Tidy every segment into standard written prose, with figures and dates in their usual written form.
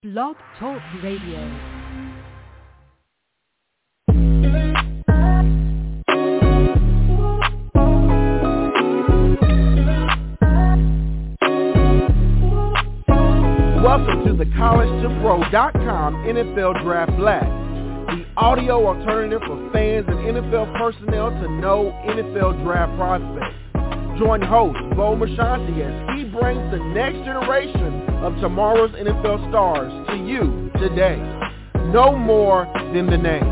Blog Talk Radio. Welcome to the CollegeToPro.com NFL Draft Blast, the audio alternative for fans and NFL personnel to know NFL draft prospects. Join host Bo Marchionte as he brings the next generation of tomorrow's NFL stars to you today. No more than the name.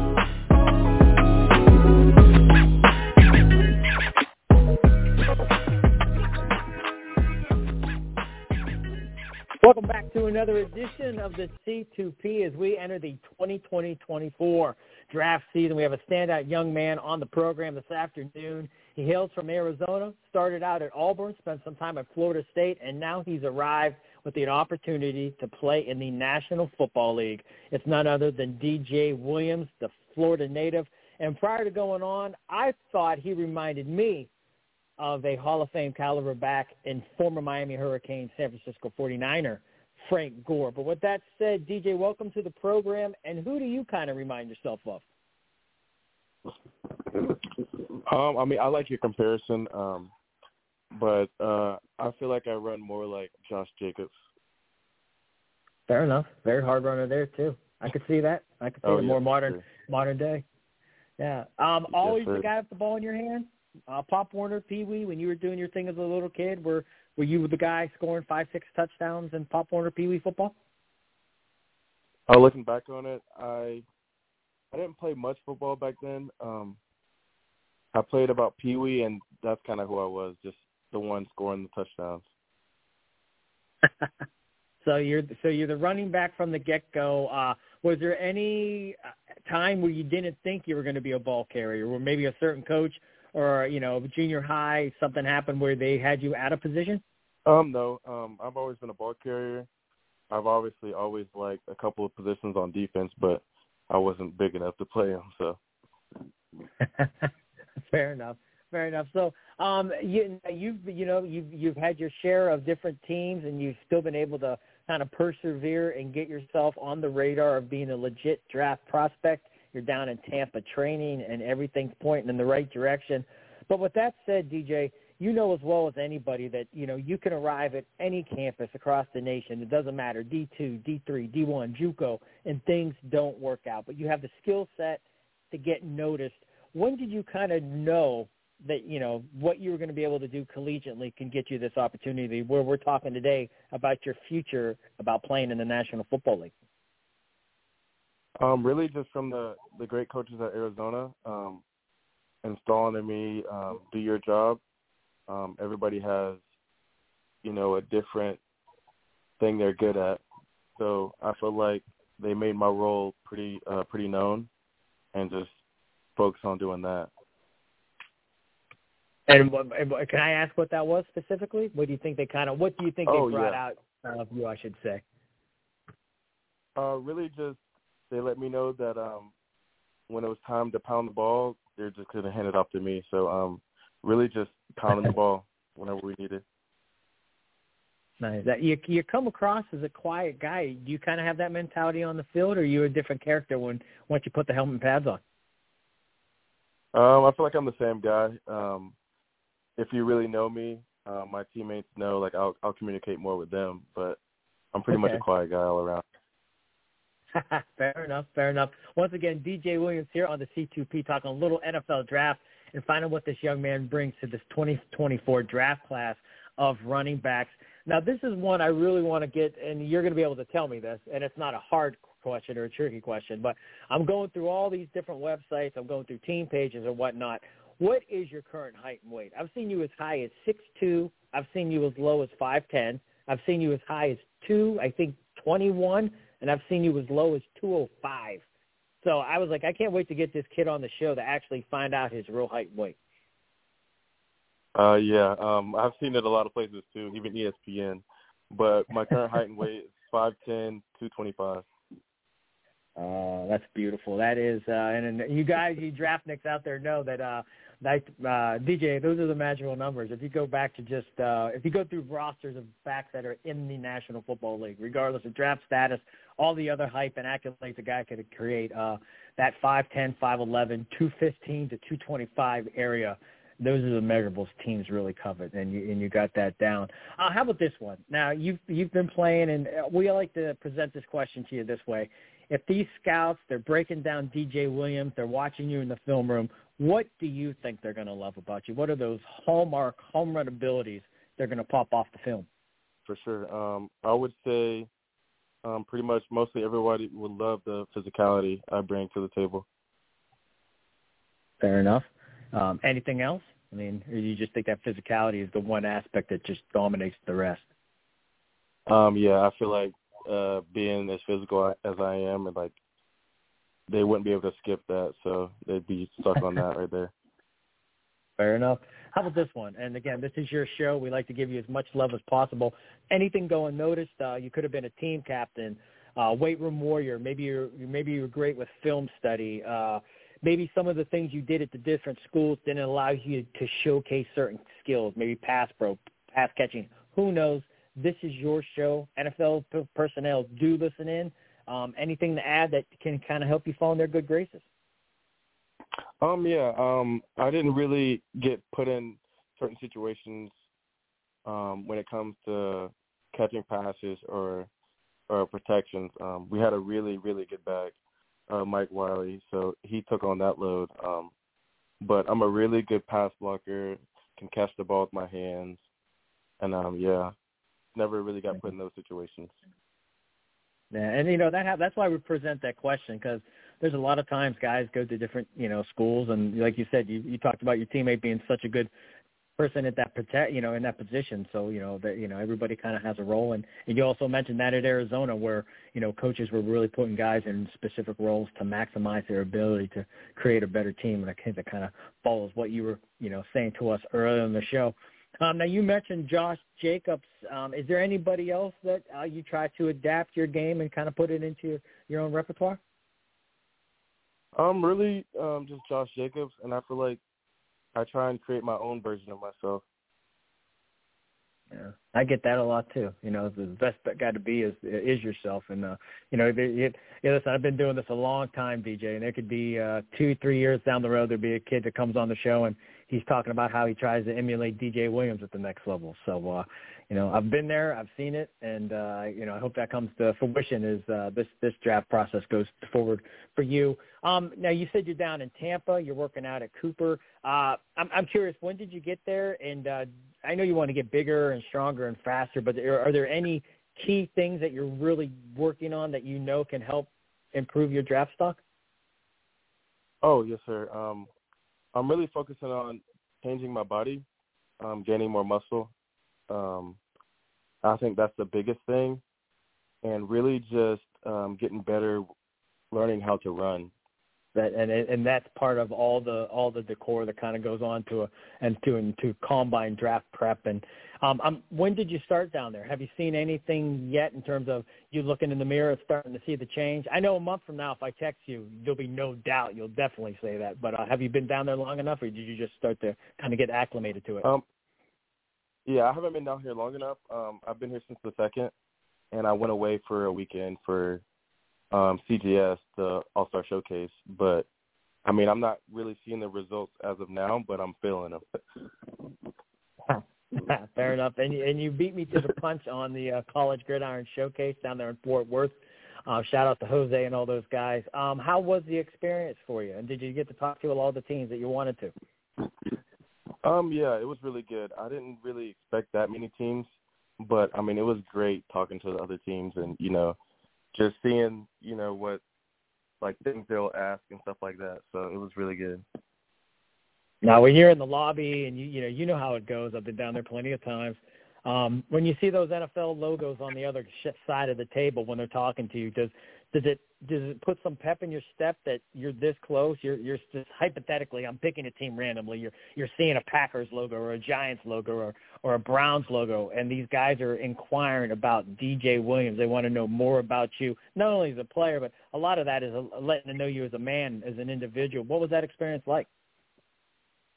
Welcome back to another edition of the C2P as we enter the 2020-24 draft season. We have a standout young man on the program this afternoon. He hails from Arizona, started out at Auburn, spent some time at Florida State, and now he's arrived with an opportunity to play in the National Football League. It's none other than DJ Williams, the Florida native. And prior to going on, I thought he reminded me of a Hall of Fame caliber back in former Miami Hurricane, San Francisco 49er, Frank Gore. But with that said, DJ, welcome to the program. And who do you kind of remind yourself of? I like your comparison, but I feel like I run more like Josh Jacobs. Fair enough. Very hard runner there, too. I could see that. I could see it more modern day. Yeah. Always the guy with the ball in your hand? Pop Warner, Pee Wee, when you were doing your thing as a little kid, were you the guy scoring 5-6 touchdowns in Pop Warner, Pee Wee football? Looking back on it, I didn't play much football back then. I played about Pee Wee, and that's kind of who I was, just the one scoring the touchdowns. So you're the running back from the get-go. Was there any time where you didn't think you were going to be a ball carrier, or maybe a certain coach or, junior high, something happened where they had you out of position? No. I've always been a ball carrier. I've obviously always liked a couple of positions on defense, but I wasn't big enough to play them, so. Fair enough. So, you've had your share of different teams, and you've still been able to kind of persevere and get yourself on the radar of being a legit draft prospect. You're down in Tampa training, and everything's pointing in the right direction. But with that said, DJ, you know as well as anybody that, you can arrive at any campus across the nation. It doesn't matter, D2, D3, D1, JUCO, and things don't work out. But you have the skill set to get noticed. When did you kind of know that, what you were going to be able to do collegiately can get you this opportunity where we're talking today about your future, about playing in the National Football League? Really just from the great coaches at Arizona, installing in me, do your job. Everybody has, a different thing they're good at. So I feel like they made my role pretty known, and just focus on doing that. And can I ask what that was specifically? What do you think they brought out of you, I should say? Really just they let me know that when it was time to pound the ball, they're just going to hand it off to me. So really just pounding the ball whenever we need it. Nice. You come across as a quiet guy. Do you kind of have that mentality on the field, or are you a different character once you put the helmet and pads on? I feel like I'm the same guy. If you really know me, my teammates know, like, I'll communicate more with them, but I'm pretty much a quiet guy all around. Fair enough. Once again, DJ Williams here on the C2P talking a little NFL draft and finding what this young man brings to this 2024 draft class of running backs. Now, this is one I really want to get, and you're going to be able to tell me this, and it's not a hard question or a tricky question, but I'm going through all these different websites. I'm going through team pages or whatnot. What is your current height and weight? I've seen you as high as 6'2". I've seen you as low as 5'10". I've seen you as high as 21, and I've seen you as low as 205. So I was like, I can't wait to get this kid on the show to actually find out his real height and weight. I've seen it a lot of places too, even ESPN. But my current height and weight is 5'10", 225. That's beautiful. That is, and you guys, you draftniks out there know that DJ, those are the magical numbers. If you go back to just if you go through rosters of backs that are in the National Football League, regardless of draft status, all the other hype and accolades a guy could create, that 5'10", 5'11", 215 to 225 area, those are the measurables teams really covet, and you got that down. How about this one? Now, you've been playing, and we like to present this question to you this way. If these scouts, they're breaking down DJ Williams, they're watching you in the film room, what do you think they're going to love about you? What are those hallmark home run abilities they're going to pop off the film? For sure. I would say pretty much mostly everybody would love the physicality I bring to the table. Fair enough. Anything else? I mean, or you just think that physicality is the one aspect that just dominates the rest? Yeah, I feel like being as physical as I am, and like they wouldn't be able to skip that, so they'd be stuck on that right there. Fair enough. How about this one? And again, this is your show. We like to give you as much love as possible. Anything go unnoticed? You could have been a team captain, weight room warrior. Maybe you were great with film study. Maybe some of the things you did at the different schools didn't allow you to showcase certain skills. Maybe pass catching. Who knows? This is your show. NFL personnel, do listen in. Anything to add that can kind of help you fall in their good graces? I didn't really get put in certain situations when it comes to catching passes or protections. We had a really, really good back, Mike Wiley, so he took on that load. But I'm a really good pass blocker, can catch the ball with my hands, and never really got put in those situations. Yeah, and that's why we present that question, because there's a lot of times guys go to different schools, and like you said, you talked about your teammate being such a good person at that in that position. So everybody kind of has a role, and you also mentioned that at Arizona, where coaches were really putting guys in specific roles to maximize their ability to create a better team, and I think that kind of follows what you were saying to us earlier in the show. Now, you mentioned Josh Jacobs. Is there anybody else that you try to adapt your game and kind of put it into your own repertoire? Really just Josh Jacobs, and I feel like I try and create my own version of myself. Yeah, I get that a lot too. The best guy to be is yourself. And listen, I've been doing this a long time, DJ, and there could be 2-3 years down the road, there'd be a kid that comes on the show and he's talking about how he tries to emulate DJ Williams at the next level. So, I've been there, I've seen it, and I hope that comes to fruition as this draft process goes forward for you. Now, you said you're down in Tampa, you're working out at Cooper. I'm curious, when did you get there? And I know you want to get bigger and stronger and faster, but are there any key things that you're really working on that can help improve your draft stock? Oh, yes, sir. I'm really focusing on changing my body, gaining more muscle. I think that's the biggest thing, and really just getting better, learning how to run. And that's part of all the decor that kind of goes on to combine draft prep. And when did you start down there? Have you seen anything yet in terms of you looking in the mirror, starting to see the change? I know a month from now, if I text you, there'll be no doubt you'll definitely say that. But have you been down there long enough, or did you just start to kind of get acclimated to it? Yeah, I haven't been down here long enough. I've been here since the 2nd, and I went away for a weekend for CGS, the All-Star Showcase. But, I'm not really seeing the results as of now, but I'm feeling them. Fair enough. And you beat me to the punch on the College Gridiron Showcase down there in Fort Worth. Shout out to Jose and all those guys. How was the experience for you? And did you get to talk to all the teams that you wanted to? Yeah, it was really good. I didn't really expect that many teams, but, it was great talking to the other teams and, just seeing, what, things they'll ask and stuff like that. So it was really good. Now, when you're in the lobby and you know how it goes, I've been down there plenty of times. When you see those NFL logos on the other side of the table when they're talking to you, does it put some pep in your step that you're this close? You're just hypothetically, I'm picking a team randomly. You're seeing a Packers logo or a Giants logo or a Browns logo, and these guys are inquiring about DJ Williams. They want to know more about you, not only as a player, but a lot of that is letting them know you as a man, as an individual. What was that experience like?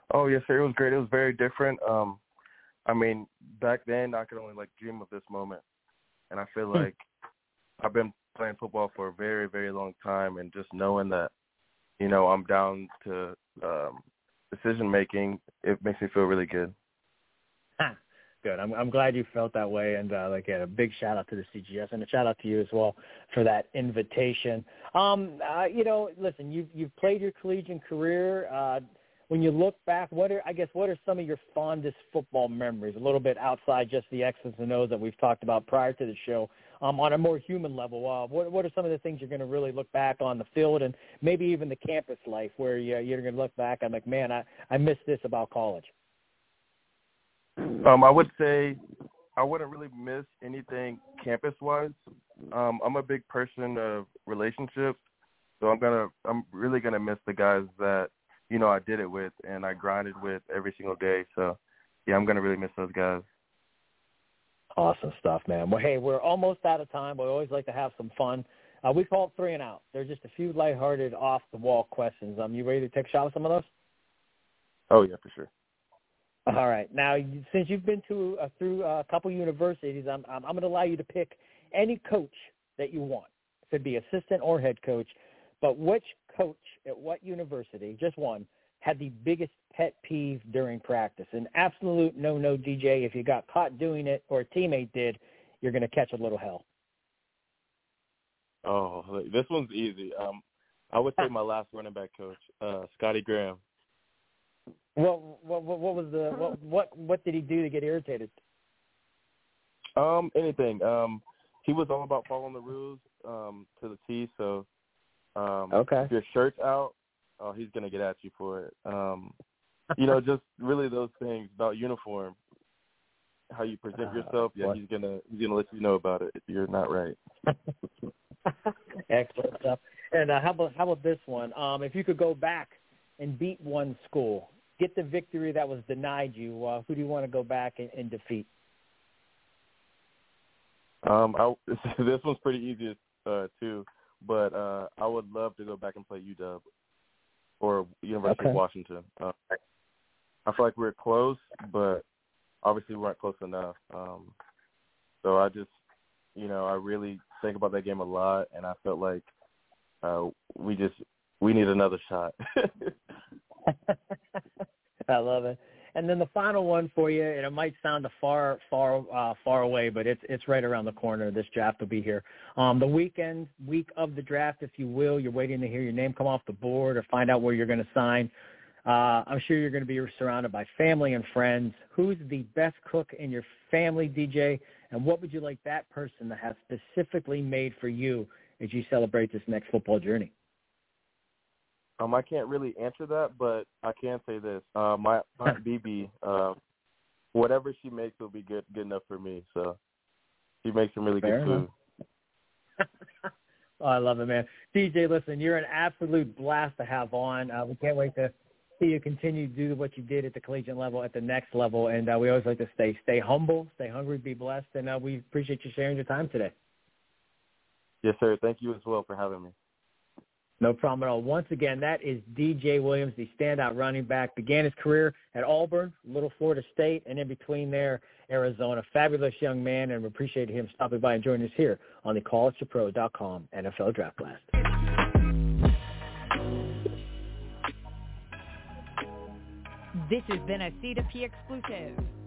Oh, yes, sir. It was great. It was very different. I mean, back then I could only dream of this moment, and I feel like I've been playing football for a very, very long time, and just knowing that, I'm down to decision making, it makes me feel really good. Good. I'm glad you felt that way, and a big shout out to the CGS, and a shout out to you as well for that invitation. Listen, you've played your collegiate career. When you look back, what are some of your fondest football memories? A little bit outside just the X's and O's that we've talked about prior to the show. On a more human level, what are some of the things you're going to really look back on the field, and maybe even the campus life, where you're going to look back and man, I miss this about college? I would say I wouldn't really miss anything campus-wise. I'm a big person of relationships, so I'm really gonna miss the guys that I did it with and I grinded with every single day. So yeah, I'm gonna really miss those guys. Awesome stuff, man. Well, hey, we're almost out of time. We always like to have some fun. We call it 3 and Out. They're just a few lighthearted, off-the-wall questions. You ready to take a shot with some of those? Oh yeah, for sure. All right. Now, since you've been through a couple universities, I'm going to allow you to pick any coach that you want. It could be assistant or head coach. But which coach at what university, just one, had the biggest pet peeve during practice? An absolute no-no, DJ. If you got caught doing it or a teammate did, you're going to catch a little hell. Oh, this one's easy. I would say my last running back coach, Scotty Graham. What did he do to get irritated? Anything. He was all about following the rules to the T. So, if your shirt's out, he's gonna get at you for it. Just really those things about uniform, how you present yourself. Yeah, he's gonna let you know about it if you're not right. Excellent stuff. And how about this one? If you could go back and beat one school, get the victory that was denied you, who do you want to go back and defeat? This one's pretty easy too, but I would love to go back and play UW or University of Washington. I feel like we're close, but obviously we weren't close enough. So I just, I really think about that game a lot, and I felt like we need another shot. I love it. And then the final one for you, and it might sound far away, but it's right around the corner. This draft will be here. The week of the draft, if you will, you're waiting to hear your name come off the board or find out where you're going to sign. I'm sure you're going to be surrounded by family and friends. Who's the best cook in your family, DJ, and what would you like that person to have specifically made for you as you celebrate this next football journey? I can't really answer that, but I can say this. My Aunt BB, whatever she makes will be good enough for me. So she makes some really good food. Oh, I love it, man. DJ, listen, you're an absolute blast to have on. We can't wait to see you continue to do what you did at the collegiate level at the next level. And we always like to stay humble, stay hungry, be blessed. And we appreciate you sharing your time today. Yes, sir. Thank you as well for having me. No problem at all. Once again, that is DJ Williams, the standout running back. Began his career at Auburn, Little Florida State, and in between there, Arizona. Fabulous young man, and we appreciate him stopping by and joining us here on the collegetopro.com NFL Draft Blast. This has been a C2P exclusive.